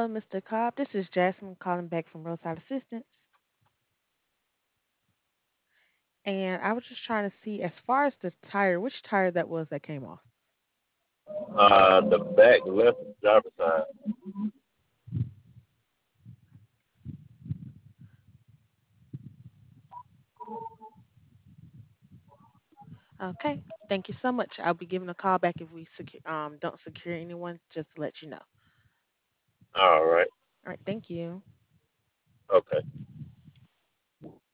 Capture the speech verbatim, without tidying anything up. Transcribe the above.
Hello, Mister Cobb. This is Jasmine calling back from Roadside Assistance. And I was just trying to see, as far as the tire, which tire that was that came off. Uh, the back left driver's side. Okay. Thank you so much. I'll be giving a call back if we secu- um, don't secure anyone, just to let you know. All right. All right. Thank you. Okay.